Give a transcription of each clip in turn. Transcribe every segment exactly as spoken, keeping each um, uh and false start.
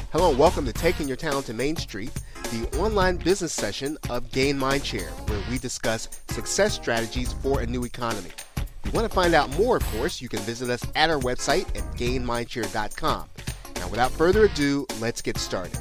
Hello and welcome to Taking Your Talent to Main Street, the online business session of Gain Mindshare, where we discuss success strategies for a new economy. If you want to find out more, of course, you can visit us at our website at gain mindshare dot com. Now, without further ado, let's get started.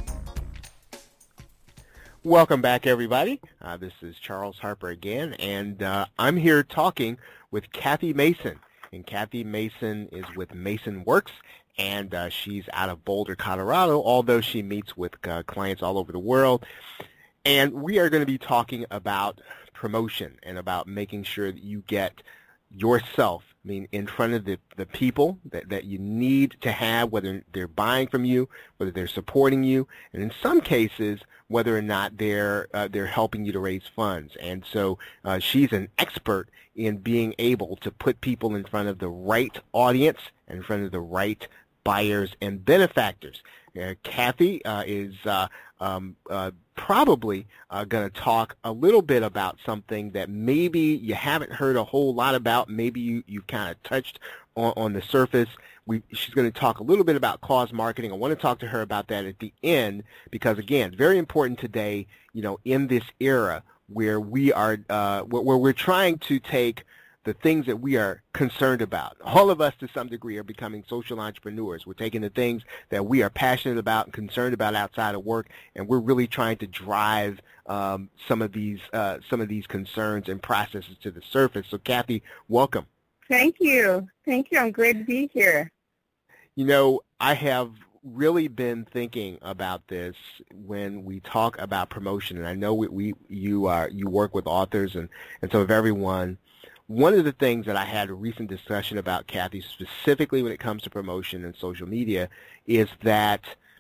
Welcome back, everybody. Uh, this is Charles Harper again, and uh, I'm here talking with Kathy Mason. And Kathy Mason is with Mason Works, and uh, she's out of Boulder, Colorado, although she meets with uh, clients all over the world. And we are going to be talking about promotion and about making sure that you get yourself, I mean, in front of the, the people that, that you need to have, whether they're buying from you, whether they're supporting you, and in some cases, whether or not they're uh, they're helping you to raise funds. And so uh, she's an expert in being able to put people in front of the right audience, in front of the right buyers and benefactors. Uh, Kathy uh, is uh, um, uh, probably uh, going to talk a little bit about something that maybe you haven't heard a whole lot about. Maybe you, you kind of touched on, on the surface. We, she's going to talk a little bit about cause marketing. I want to talk to her about that at the end because, again, very important today, you know, in this era where we are, uh, where, where we're trying to take the things that we are concerned about. All of us, to some degree, are becoming social entrepreneurs. We're taking the things that we are passionate about and concerned about outside of work, and we're really trying to drive um, some of these uh, some of these concerns and processes to the surface. So, Kathy, welcome. Thank you. Thank you. I'm glad to be here. You know, I have really been thinking about this when we talk about promotion, and I know we, we you are you work with authors and, and some of everyone. One of the things that I had a recent discussion about, Kathy, specifically when it comes to promotion and social media, is that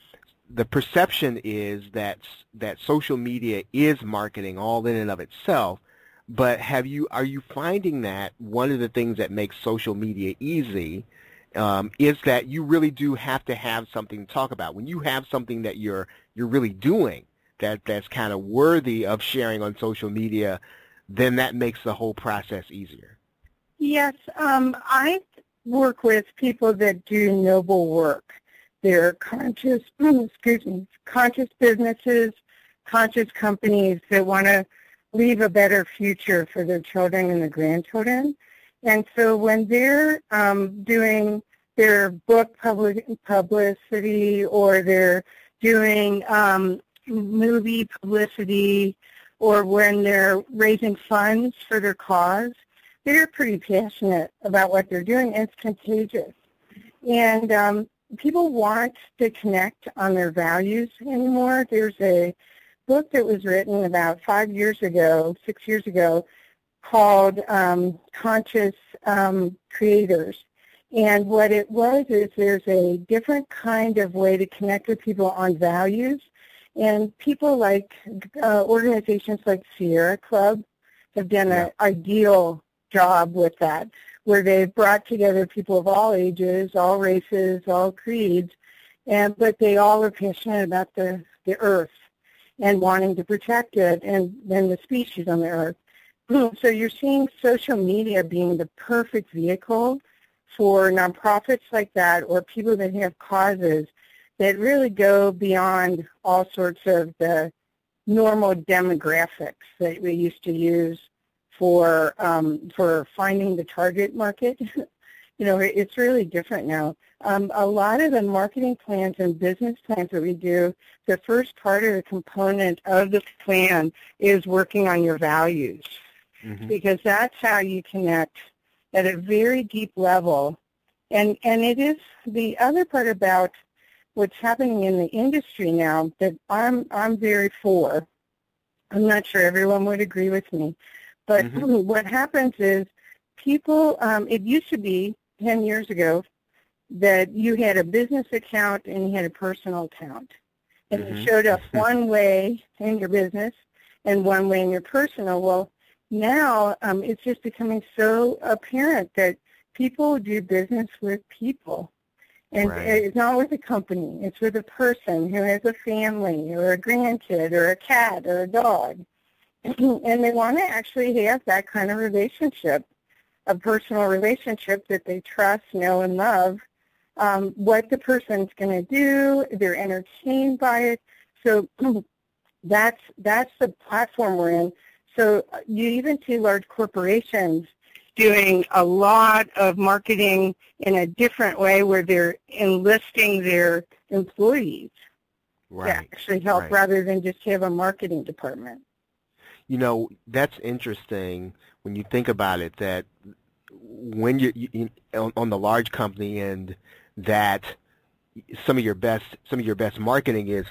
the perception is that that social media is marketing all in and of itself. But have you are you finding that one of the things that makes social media easy um, is that you really do have to have something to talk about? When you have something that you're you're really doing that that's kind of worthy of sharing on social media, then that makes the whole process easier. Yes, um, I work with people that do noble work. They're conscious, excuse me, conscious businesses, conscious companies that want to leave a better future for their children and their grandchildren. And so when they're um, doing their book public, publicity or they're doing um, movie publicity, or when they're raising funds for their cause, they're pretty passionate about what they're doing, and it's contagious. And um, people want to connect on their values anymore. There's a book that was written about five years ago, six years ago, called um, Conscious um, Creators. And what it was is there's a different kind of way to connect with people on values. And people like uh, organizations like Sierra Club have done Yeah. an ideal job with that, where they've brought together people of all ages, all races, all creeds, and but they all are passionate about the, the earth and wanting to protect it and then the species on the earth. So you're seeing social media being the perfect vehicle for nonprofits like that or people that have causes that really go beyond all sorts of the normal demographics that we used to use for um, for finding the target market. You know, it's really different now. Um, a lot of the marketing plans and business plans that we do, the first part of the component of the plan is working on your values, mm-hmm. because that's how you connect at a very deep level. And and it is the other part about what's happening in the industry now that I'm I'm very for. I'm not sure everyone would agree with me, but mm-hmm. what happens is people. Um, it used to be ten years ago that you had a business account and you had a personal account, and mm-hmm. you showed up one way in your business and one way in your personal. Well, now um, it's just becoming so apparent that people do business with people. And right. it's not with a company. It's with a person who has a family or a grandkid or a cat or a dog. And they want to actually have that kind of relationship, a personal relationship that they trust, know, and love. um, what the person's going to do. They're entertained by it. So that's that's the platform we're in. So you even see large corporations doing a lot of marketing in a different way where they're enlisting their employees Right. to actually help Right. rather than just have a marketing department. You know, that's interesting when you think about it, that when you, you on, on the large company end, that some of your best some of your best marketing is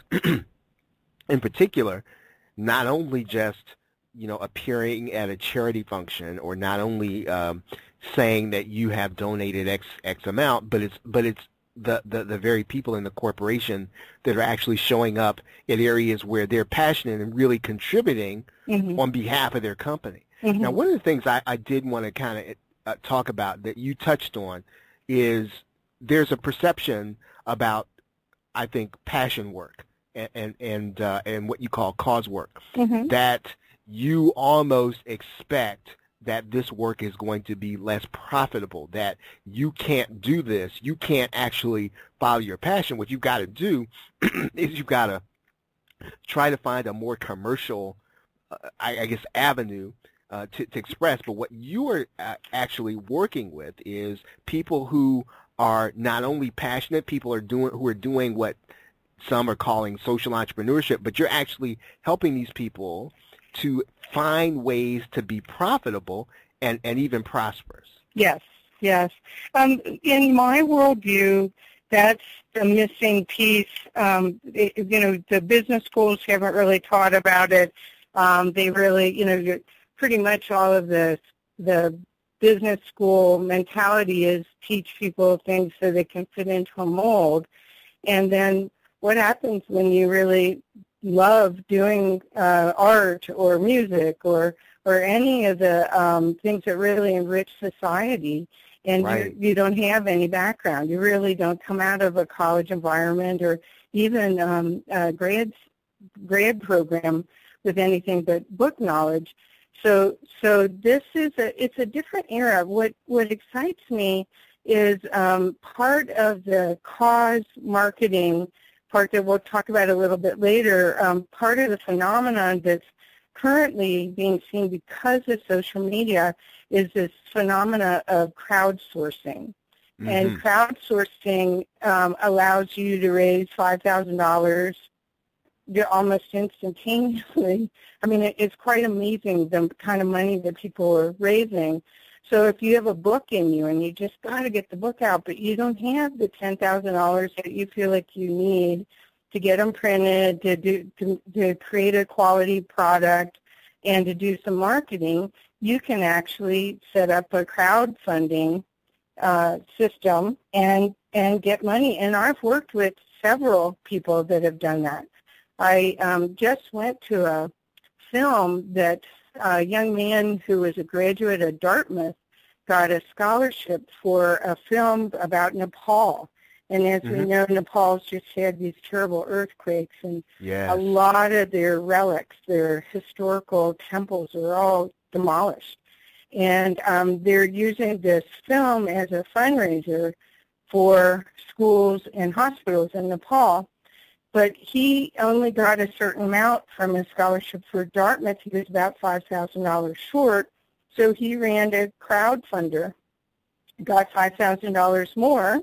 in particular not only just, you know, appearing at a charity function, or not only um, saying that you have donated X X amount, but it's but it's the, the, the very people in the corporation that are actually showing up in areas where they're passionate and really contributing Mm-hmm. on behalf of their company. Mm-hmm. Now, one of the things I, I did want to kind of uh, talk about that you touched on is there's a perception about, I think, passion work and and and, uh, and what you call cause work, Mm-hmm. that you almost expect that this work is going to be less profitable, that you can't do this, you can't actually follow your passion. What you've got to do is you've got to try to find a more commercial, uh, I, I guess, avenue uh, to, to express. But what you are uh, actually working with is people who are not only passionate, people are doing who are doing what some are calling social entrepreneurship, but you're actually helping these people to find ways to be profitable and, and even prosperous. Yes, yes. Um, in my worldview, that's the missing piece. Um, it, you know, the business schools haven't really taught about it. Um, they really, you know, pretty much all of the the business school mentality is teach people things so they can fit into a mold. And then what happens when you really love doing uh, art or music or or any of the um, things that really enrich society, and Right. you, you don't have any background. You really don't come out of a college environment or even um, a grad, grad program with anything but book knowledge. So so this is a, it's a different era. What, what excites me is um, part of the cause marketing part that we'll talk about a little bit later, um, part of the phenomenon that's currently being seen because of social media is this phenomena of crowdsourcing. Mm-hmm. And crowdsourcing um, allows you to raise five thousand dollars almost instantaneously. I mean, it, it's quite amazing the kind of money that people are raising. So if you have a book in you and you just got to get the book out, but you don't have the ten thousand dollars that you feel like you need to get them printed, to do to, to create a quality product, and to do some marketing, you can actually set up a crowdfunding uh, system and and get money. And I've worked with several people that have done that. I um, just went to a film that a young man who was a graduate of Dartmouth got a scholarship for a film about Nepal. And as mm-hmm. we know, Nepal's just had these terrible earthquakes, and yes. a lot of their relics, their historical temples, are all demolished. And um, they're using this film as a fundraiser for schools and hospitals in Nepal. But he only got a certain amount from his scholarship for Dartmouth. He was about five thousand dollars short. So he ran a crowdfunder, got five thousand dollars more,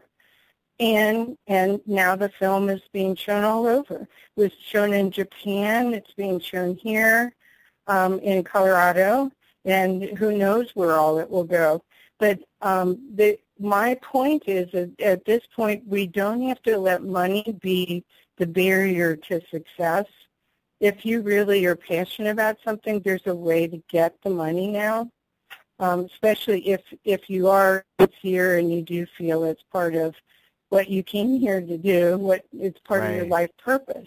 and and now the film is being shown all over. It was shown in Japan. It's being shown here um, in Colorado, and who knows where all it will go. But um, the, my point is that at this point, we don't have to let money be the barrier to success. If you really are passionate about something, there's a way to get the money now, um, especially if, if you are here and you do feel it's part of what you came here to do, what it's part right. of your life purpose.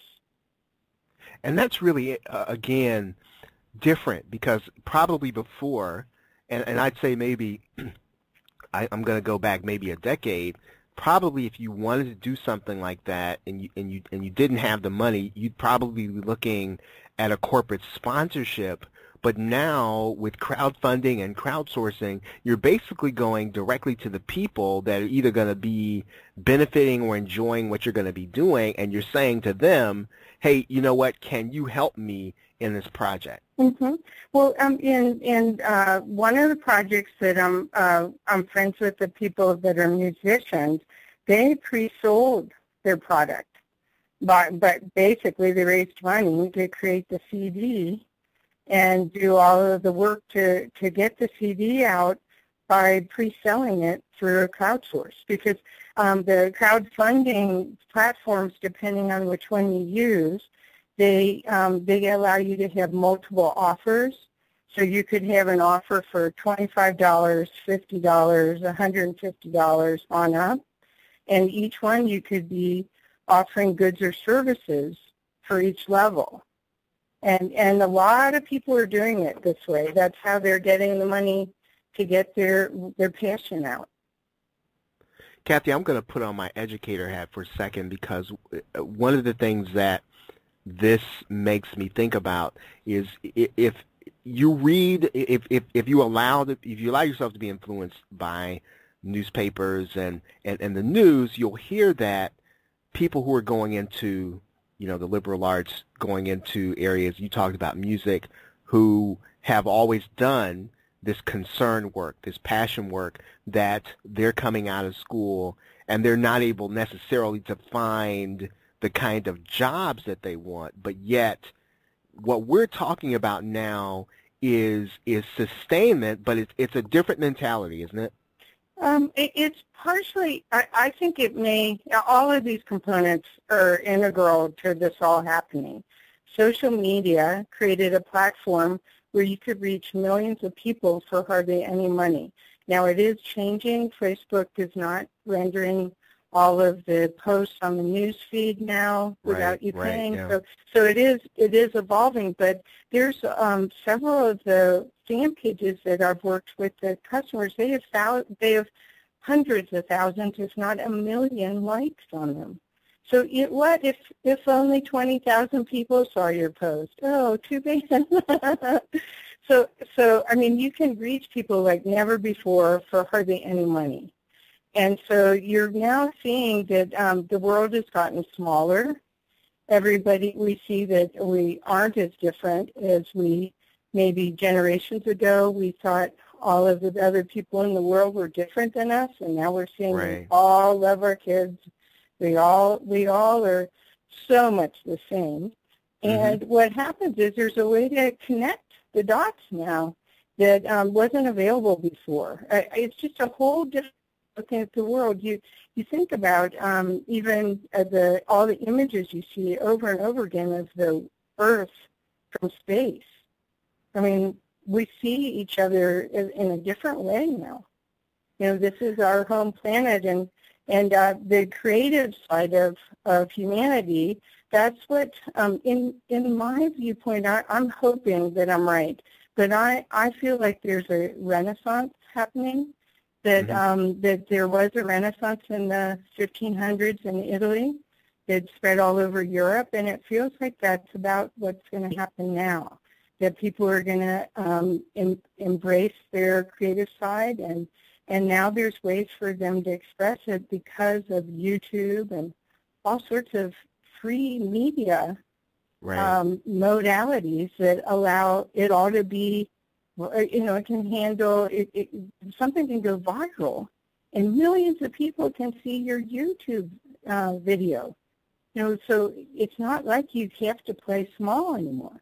And that's really, uh, again, different because probably before, and, and I'd say maybe, I, I'm going to go back maybe a decade, probably if you wanted to do something like that and you and you and you didn't have the money, you'd probably be looking at a corporate sponsorship But now with crowdfunding and crowdsourcing, you're basically going directly to the people that are either going to be benefiting or enjoying what you're going to be doing, and you're saying to them, hey, you know what, can you help me in this project? Mm-hmm. Well, um, in in uh, one of the projects that I'm uh, I'm friends with the people that are musicians, they pre-sold their product, but but basically they raised money to create the C D and do all of the work to to get the C D out by pre-selling it through a crowdsource, because um, the crowdfunding platforms, depending on which one you use, They um, they allow you to have multiple offers. So you could have an offer for twenty-five dollars, fifty dollars, one hundred fifty dollars on up. And each one you could be offering goods or services for each level. And and a lot of people are doing it this way. That's how they're getting the money to get their their passion out. Kathy, I'm going to put on my educator hat for a second, because one of the things that this makes me think about is if you read, if if, if you allow if you allow yourself to be influenced by newspapers and, and, and the news, you'll hear that people who are going into, you know, the liberal arts, going into areas, you talked about music, who have always done this concern work, this passion work, that they're coming out of school and they're not able necessarily to find the kind of jobs that they want, but yet what we're talking about now is is sustainment, but it's it's a different mentality, isn't it? Um, it, it's partially, I, I think it may, all of these components are integral to this all happening. Social media created a platform where you could reach millions of people for hardly any money. Now it is changing. Facebook is not rendering all of the posts on the news feed now without right, you paying. Right, yeah. So, so it is it is evolving. But there's um, several of the fan pages that I've worked with the customers. They have thou- they have hundreds of thousands, if not a million, likes on them. So it, what if if only twenty thousand people saw your post? Oh, too bad. so so I mean, you can reach people like never before for hardly any money. And so you're now seeing that um, the world has gotten smaller. Everybody, we see that we aren't as different as we maybe generations ago. We thought all of the other people in the world were different than us, and now we're seeing Right. we all love our kids. We all we all are so much the same. Mm-hmm. And what happens is there's a way to connect the dots now that um, wasn't available before. Uh, It's just a whole different looking at the world. You you think about um, even uh, the all the images you see over and over again of the Earth from space. I mean, we see each other in, in a different way now. You know, this is our home planet, and and uh, the creative side of, of humanity. That's what, um, in in my viewpoint, I, I'm hoping that I'm right, but I I feel like there's a renaissance happening. That Mm-hmm. um, that there was a renaissance in the fifteen hundreds in Italy that spread all over Europe, and it feels like that's about what's going to happen now. That people are going to um, em- embrace their creative side, and and now there's ways for them to express it because of YouTube and all sorts of free media Right. um, modalities that allow it all to be. Well, you know, it can handle, it, it, something can go viral, and millions of people can see your YouTube uh, video. You know, so it's not like you have to play small anymore.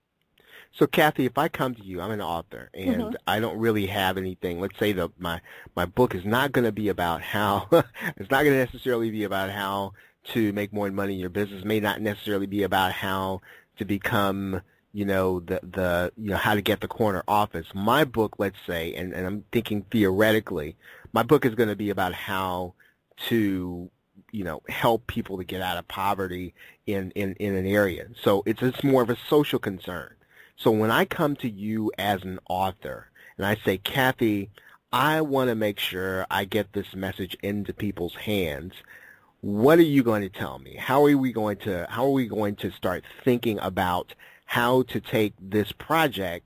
So, Kathy, if I come to you, I'm an author, and Mhm. I don't really have anything. Let's say the my my book is not going to be about how it's not going to necessarily be about how to make more money in your business. May not necessarily be about how to become, you know, the the you know how to get the corner office. My book, let's say, and, and I'm thinking theoretically, my book is going to be about how to, you know, help people to get out of poverty in, in, in an area. So it's it's more of a social concern. So when I come to you as an author and I say, Kathy, I want to make sure I get this message into people's hands, what are you going to tell me? How are we going to how are we going to start thinking about how to take this project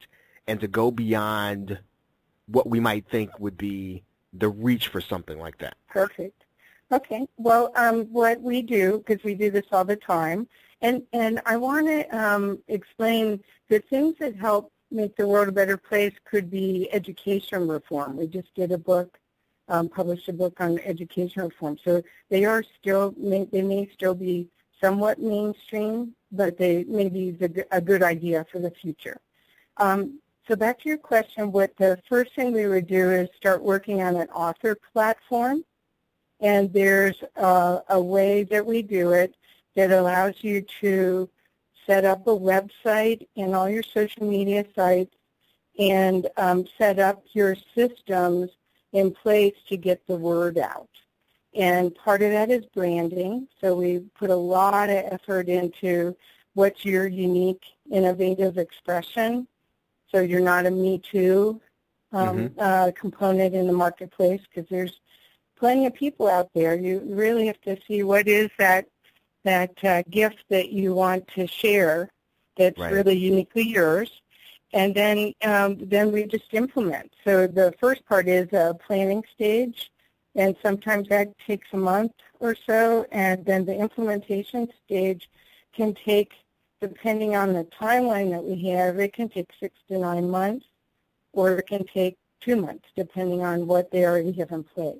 and to go beyond what we might think would be the reach for something like that? Perfect. Okay. Well, um, what we do, because we do this all the time, and, and I want to um, explain the things that help make the world a better place could be education reform. We just did a book, um, published a book on education reform. So they are still, may, they may still be somewhat mainstream, but they may be the, a good idea for the future. Um, so back to your question, what the first thing we would do is start working on an author platform. And there's a, a way that we do it that allows you to set up a website and all your social media sites and um, set up your systems in place to get the word out. And part of that is branding. So we put a lot of effort into what's your unique, innovative expression. So you're not a Me Too um, mm-hmm. uh, component in the marketplace, because there's plenty of people out there. You really have to see what is that that uh, gift that you want to share that's right. really uniquely yours, and then um, then we just implement. So the first part is a planning stage, and sometimes that takes a month or so, and then the implementation stage can take, depending on the timeline that we have, it can take six to nine months, or it can take two months, depending on what they already have in place.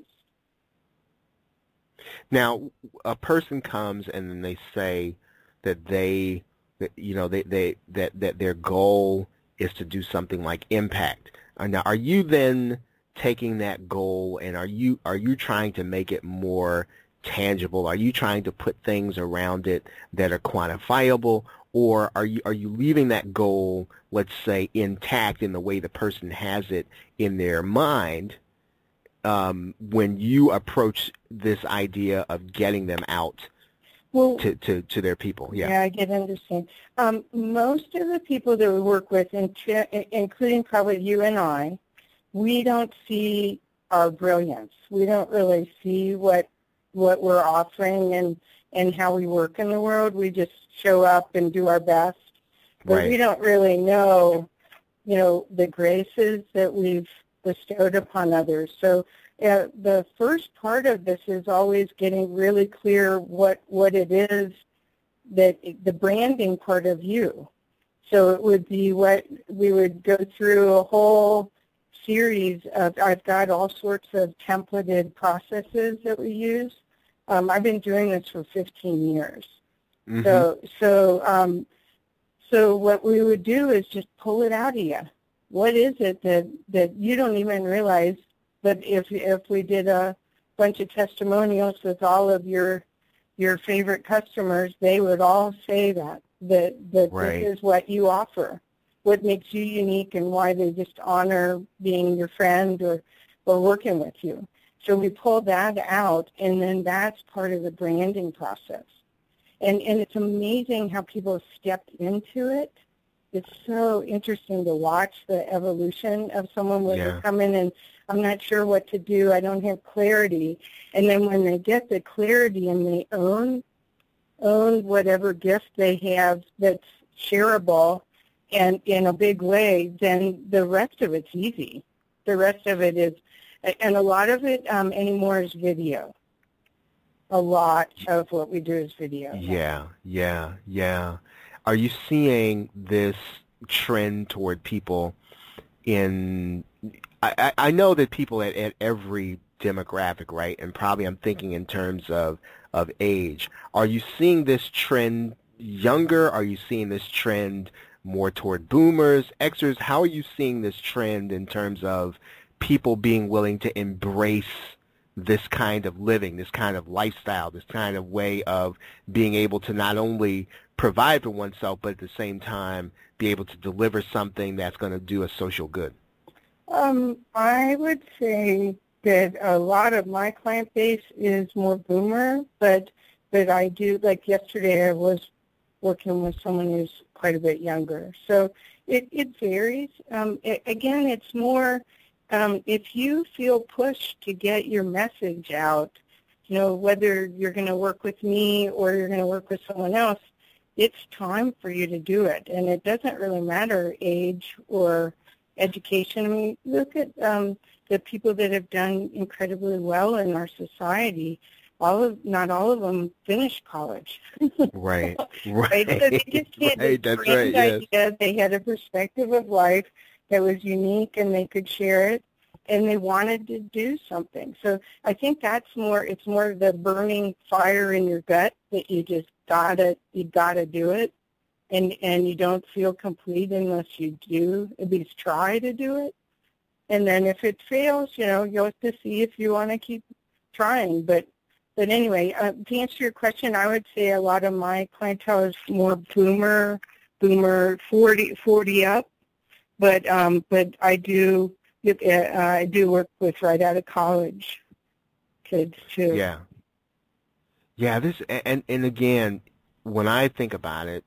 Now, a person comes and then they say that they, that, you know, they, they that that their goal is to do something like impact. Now, are you then taking that goal and are you are you trying to make it more tangible? Are you trying to put things around it that are quantifiable, or are you are you leaving that goal, let's say, intact in the way the person has it in their mind? Um, when you approach this idea of getting them out well, to, to, to their people. Yeah, yeah I get understand. Um, most of the people that we work with, including probably you and I, we don't see our brilliance. We don't really see what what we're offering and, and how we work in the world. We just show up and do our best. But right. we don't really know, you know, the graces that we've bestowed upon others. So uh, the first part of this is always getting really clear what, what it is, that the branding part of you. So it would be what we would go through a whole series of, I've got all sorts of templated processes that we use. Um, I've been doing this for fifteen years. Mm-hmm. So, so, um, so what we would do is just pull it out of you. What is it that, that you don't even realize, but if if we did a bunch of testimonials with all of your your favorite customers, they would all say that, that, that right. this is what you offer, what makes you unique, and why they just honor being your friend or, or working with you. So we pull that out, and then that's part of the branding process. And, and it's amazing how people have stepped into it. It's so interesting to watch the evolution of someone when yeah. they come in and I'm not sure what to do, I don't have clarity. And then when they get the clarity and they own, own whatever gift they have that's shareable and in a big way, then the rest of it's easy. The rest of it is, and a lot of it um, anymore is video. A lot of what we do is video. Yeah, yeah, yeah. Are you seeing this trend toward people in, I, I know that people at, at every demographic, right, and probably I'm thinking in terms of, of age, are you seeing this trend younger? Are you seeing this trend more toward boomers, Xers? How are you seeing this trend in terms of people being willing to embrace this kind of living, this kind of lifestyle, this kind of way of being able to not only provide for oneself, but at the same time be able to deliver something that's going to do a social good? Um, I would say that a lot of my client base is more boomer, but but I do, like yesterday I was working with someone who's quite a bit younger. So it, it varies. Um, it, again, it's more, um, if you feel pushed to get your message out, you know, whether you're going to work with me or you're going to work with someone else, it's time for you to do it. And it doesn't really matter age or education. I mean, look at um, the people that have done incredibly well in our society. All of, not all of them finished college. Right, Right? So they right, just had this right. That's grand right. Yes. idea. They had a perspective of life that was unique, and they could share it, and they wanted to do something. So I think that's more. It's more the burning fire in your gut that you just gotta, you gotta do it, and and you don't feel complete unless you do at least try to do it. And then if it fails, you know, you'll have to see if you want to keep trying. But But anyway, uh, to answer your question, I would say a lot of my clientele is more boomer, boomer forty, forty up. But um, but I do uh, I do work with right out of college kids too. Yeah. Yeah. This and and again, when I think about it,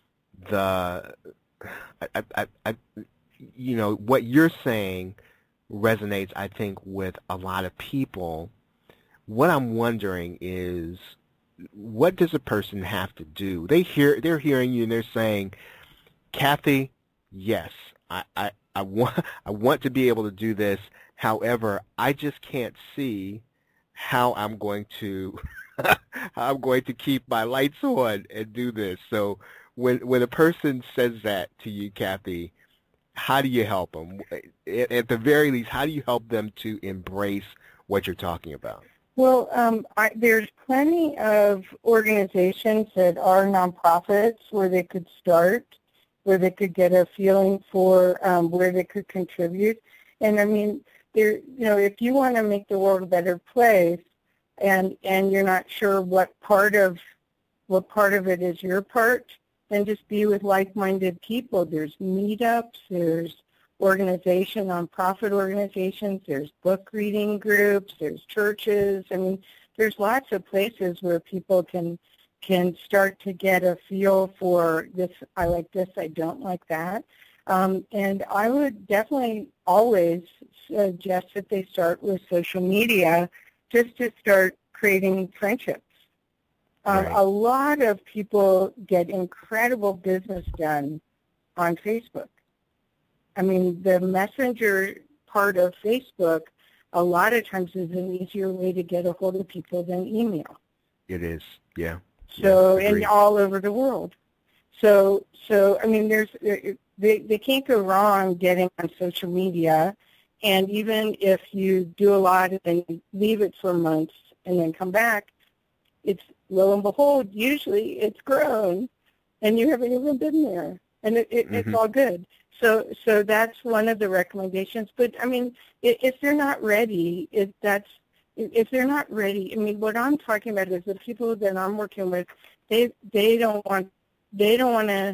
the I, I, I you know what you're saying resonates, I think, with a lot of people. What I'm wondering is, what does a person have to do? They hear, they're hearing you, and they're saying, Kathy, yes, I, I, I want, I want to be able to do this. However, I just can't see how I'm going to, how I'm going to keep my lights on and do this. So, when when a person says that to you, Kathy, how do you help them? At, at the very least, how do you help them to embrace what you're talking about? Well, um, I, there's plenty of organizations that are nonprofits where they could start, where they could get a feeling for um, where they could contribute. And I mean, there, you know, if you want to make the world a better place, and and you're not sure what part of what part of it is your part, then just be with like-minded people. There's meetups, there's organization, nonprofit organizations, there's book reading groups, there's churches. I mean, there's lots of places where people can can start to get a feel for this, I like this, I don't like that. Um, and I would definitely always suggest that they start with social media just to start creating friendships. Um, Right. A lot of people get incredible business done on Facebook. I mean, the messenger part of Facebook a lot of times is an easier way to get a hold of people than email. It is, yeah. So, yeah, and all over the world. So, so I mean, there's they they can't go wrong getting on social media, and even if you do a lot and then you leave it for months and then come back, it's lo and behold, usually it's grown, and you haven't even been there, and it, it, mm-hmm. it's all good. So, so that's one of the recommendations. But I mean, if they're not ready, if that's if they're not ready, I mean, what I'm talking about is the people that I'm working with, they they don't want they don't want to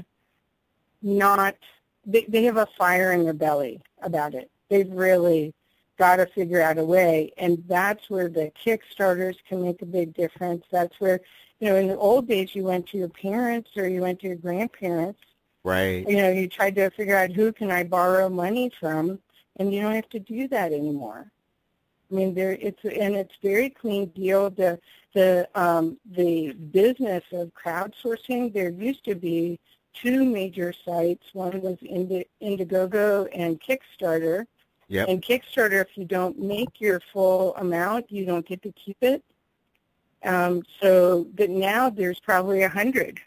not they they have a fire in their belly about it. They've really got to figure out a way, and that's where the Kickstarters can make a big difference. That's where, you know, in the old days, you went to your parents or you went to your grandparents. Right. You know, you tried to figure out who can I borrow money from, and you don't have to do that anymore. I mean, there it's and it's very clean deal. The the um, the business of crowdsourcing. There used to be two major sites. One was Indi- Indiegogo and Kickstarter. Yep. And Kickstarter, if you don't make your full amount, you don't get to keep it. Um, so, but now there's probably a hundred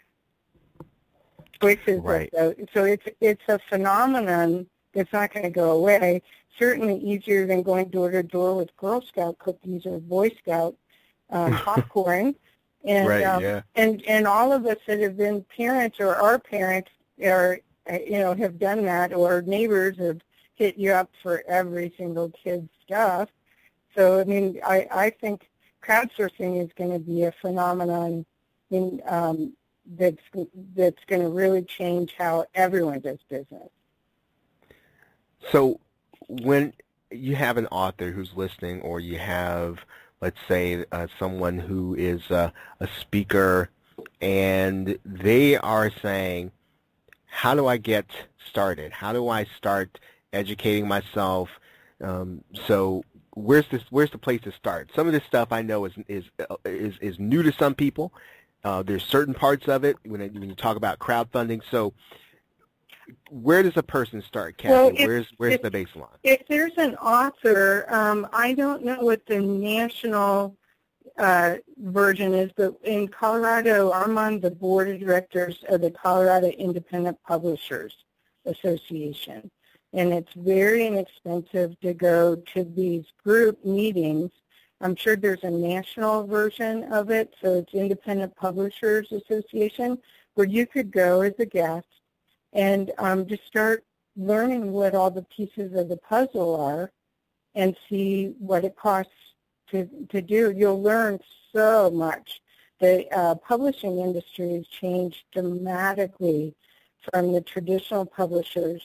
choices. Right. So, so it's it's a phenomenon that's not going to go away. Certainly easier than going door to door with Girl Scout cookies or Boy Scout um, popcorn. And, right. Um, yeah. and and all of us that have been parents or are parents are you know have done that, or neighbors have hit you up for every single kid's stuff. So I mean, I I think crowdsourcing is going to be a phenomenon in um, that's that's going to really change how everyone does business. So when you have an author who's listening, or you have, let's say, uh, someone who is uh, a speaker, and they are saying, how do I get started? How do I start educating myself? Um, so where's this? Where's the place to start? Some of this stuff I know is is is, is new to some people. Uh, there's certain parts of it when, it, when you talk about crowdfunding. So where does a person start, Kathy? Well, if, where's where's if, the baseline? If there's an author, um, I don't know what the national uh, version is, but in Colorado, I'm on the board of directors of the Colorado Independent Publishers Association. And it's very inexpensive to go to these group meetings. I'm sure there's a national version of it, so it's Independent Publishers Association, where you could go as a guest and um, just start learning what all the pieces of the puzzle are and see what it costs to, to do. You'll learn so much. The uh, publishing industry has changed dramatically from the traditional publishers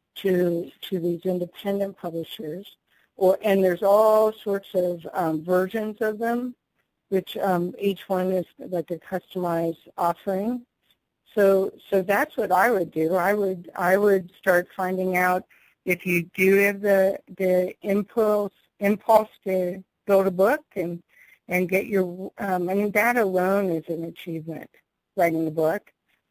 to to these independent publishers, or and there's all sorts of um, versions of them, which um, each one is like a customized offering. So so that's what I would do. I would I would start finding out if you do have the the impulse impulse to build a book and and get your um, I mean that alone is an achievement, writing a book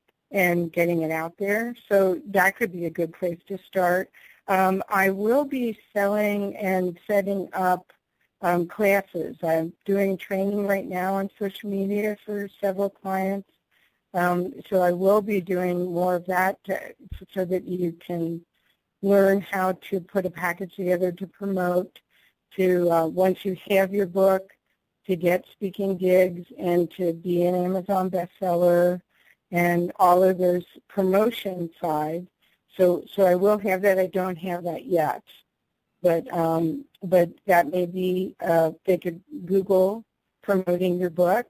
and getting it out there. So that could be a good place to start. Um, I will be selling and setting up um, classes. I'm doing training right now on social media for several clients. Um, so I will be doing more of that to, so that you can learn how to put a package together to promote, to uh, once you have your book, to get speaking gigs and to be an Amazon bestseller, and all of those promotion side. So so I will have that. I don't have that yet. But um, but that may be, uh, they could Google promoting your book.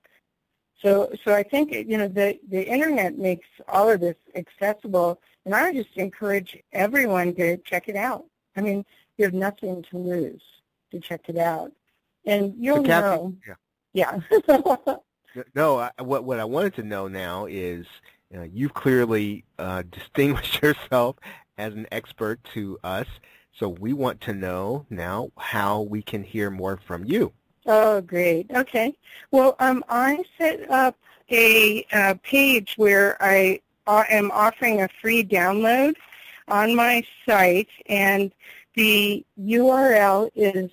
So so I think, you know, the, the Internet makes all of this accessible, and I would just encourage everyone to check it out. I mean, you have nothing to lose to check it out. And you'll so Kathy, know. Yeah. Yeah. No, I, what what I wanted to know now is uh, you've clearly uh, distinguished yourself as an expert to us, so we want to know now how we can hear more from you. Oh, great. Okay. Well, um, I set up a, uh page where I uh, am offering a free download on my site, and the U R L is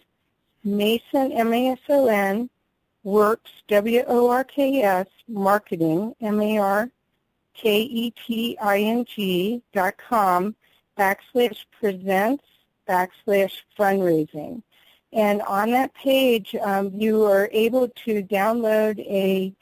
Mason, M A S O N, Works, W O R K S, Marketing, M A R K E T I N G dot com, backslash presents, backslash fundraising. And on that page, um, you are able to download a,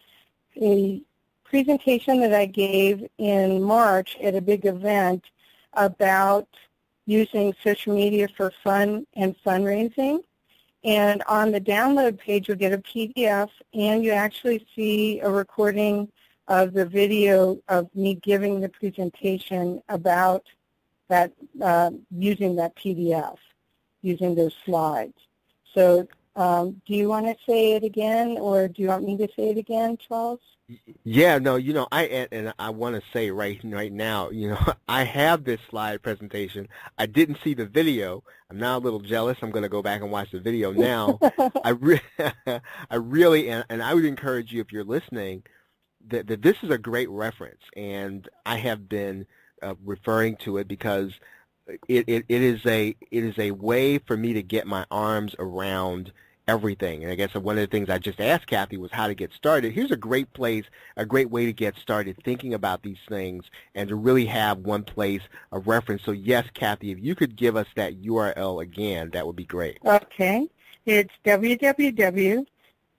a presentation that I gave in March at a big event about using social media for fun and fundraising. And on the download page, you'll get a P D F, and you actually see a recording of the video of me giving the presentation about that, uh, using that P D F, using those slides. So um, do you want to say it again, or do you want me to say it again, Charles? Yeah, no, you know, I and, and I want to say right right now, you know, I have this slide presentation. I didn't see the video. I'm now a little jealous. I'm going to go back and watch the video now. I re I really and, and I would encourage you, if you're listening, that, that this is a great reference, and I have been uh, referring to it because it, it it is a it is a way for me to get my arms around everything. And I guess one of the things I just asked Kathy was how to get started. Here's a great place, a great way to get started thinking about these things and to really have one place of reference. So yes, Kathy, if you could give us that U R L again, that would be great. Okay. It's w w w dot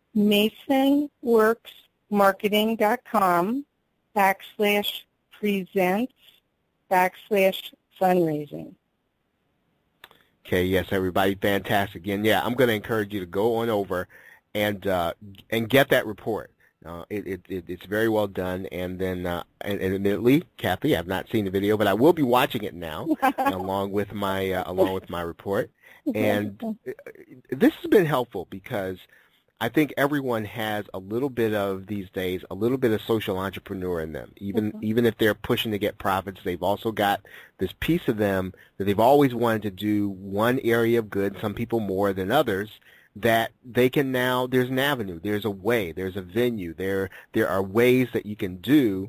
mason works marketing dot com backslash presents backslash fundraising. Okay, yes, everybody, fantastic. And yeah, I'm going to encourage you to go on over and uh, and get that report. Uh, it, it, it it's very well done. And then, uh, and, and admittedly, Kathy, I've not seen the video, but I will be watching it now, along with my uh, along with my report. And this has been helpful because I think everyone has a little bit of, these days, a little bit of social entrepreneur in them. Even mm-hmm. even if they're pushing to get profits, they've also got this piece of them that they've always wanted to do one area of good, some people more than others, that they can now, there's an avenue, there's a way, there's a venue, there there are ways that you can do,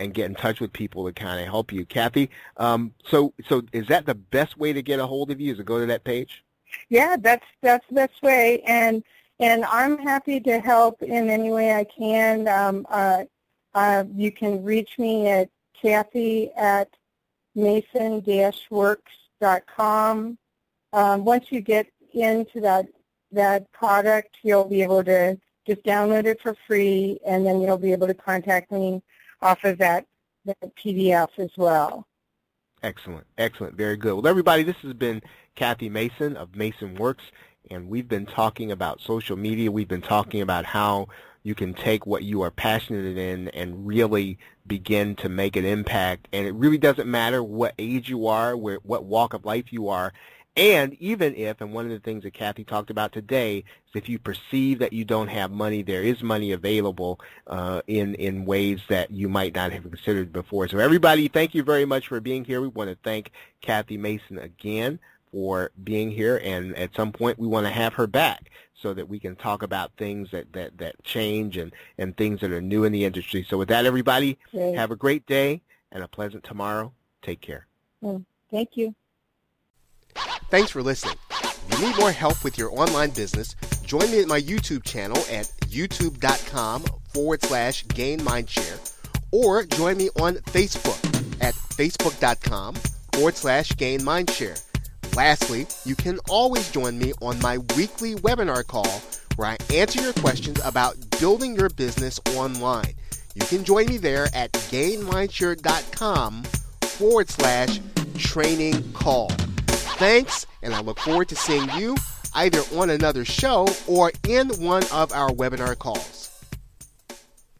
and get in touch with people to kind of help you. Kathy, um, so so is that the best way to get a hold of you, is to go to that page? Yeah, that's that's the best way, and and I'm happy to help in any way I can. Um, uh, uh, you can reach me at Kathy at mason dash works dot com. Um, once you get into that that product, you'll be able to just download it for free, and then you'll be able to contact me off of that, that P D F as well. Excellent, excellent, very good. Well, everybody, this has been Kathy Mason of Mason Works, and we've been talking about social media. We've been talking about how you can take what you are passionate in and really begin to make an impact. And it really doesn't matter what age you are, where, what walk of life you are. And even if, and one of the things that Kathy talked about today, is if you perceive that you don't have money, there is money available uh, in, in ways that you might not have considered before. So everybody, thank you very much for being here. We want to thank Kathy Mason again for being here, and at some point we want to have her back so that we can talk about things that, that, that change and, and things that are new in the industry. So with that, everybody, Great. Have a great day and a pleasant tomorrow. Take care. Mm, thank you. Thanks for listening. If you need more help with your online business, join me at my YouTube channel at youtube.com forward slash gain mindshare, or join me on Facebook at facebook.com forward slash gain mindshare. Lastly, you can always join me on my weekly webinar call where I answer your questions about building your business online. You can join me there at gainmindshare.com forward slash training call. Thanks, and I look forward to seeing you either on another show or in one of our webinar calls.